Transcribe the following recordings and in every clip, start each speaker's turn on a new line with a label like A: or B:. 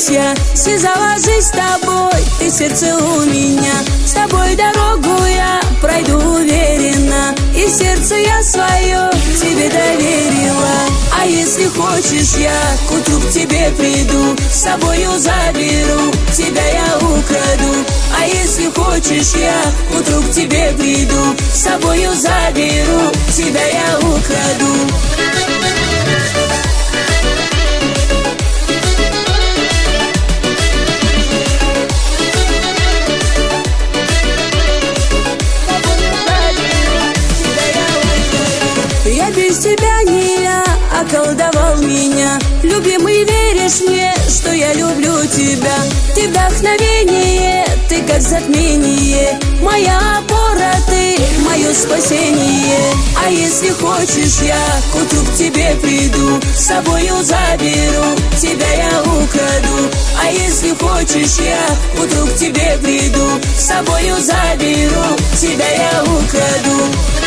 A: я связала жизнь с тобой, ты сердце у меня. С тобой дорогу я пройду уверенно, и сердце я свое тебе доверила. А если хочешь, я к утру к тебе приду, с собою заберу, тебя я украду. А если хочешь, я к утру к тебе приду, с собою заберу, тебя я украду. Я без тебя не я, околдовал меня. Любимый, веришь мне, что я люблю тебя? Ты вдохновение, ты как затмение, моя опора, ты мое спасение. А если хочешь, я к утру к тебе приду, с собою заберу, тебя я украду. А если хочешь, я к утру к тебе приду, с собою заберу, тебя я украду.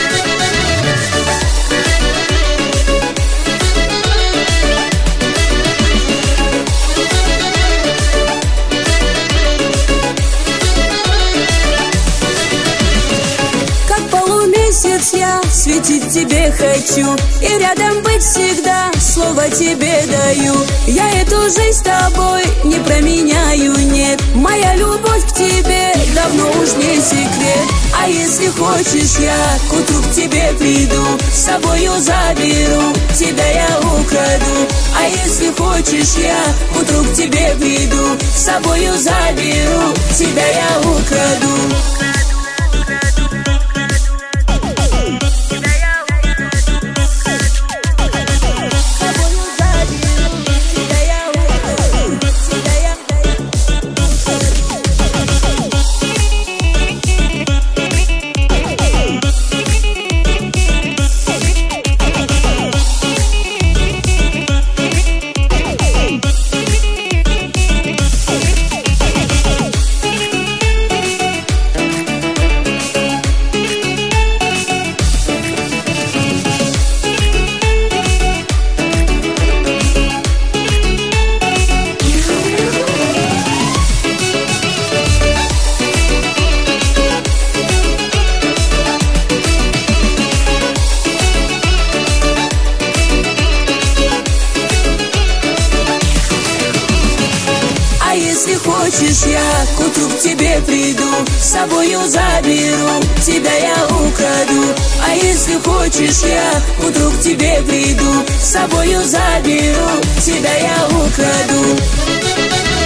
A: Я светить тебе хочу и рядом быть всегда, слово тебе даю. Я эту жизнь с тобой не променяю, нет. Моя любовь к тебе давно уж не секрет. А если хочешь, я к утру к тебе приду, с собою заберу, тебя я украду. А если хочешь, я к утру к тебе приду, с собою заберу, тебя я украду. Если хочешь, я к утру к тебе приду, с собою заберу, тебя я украду. А если хочешь, я к утру к тебе приду, с собою заберу, тебя я украду.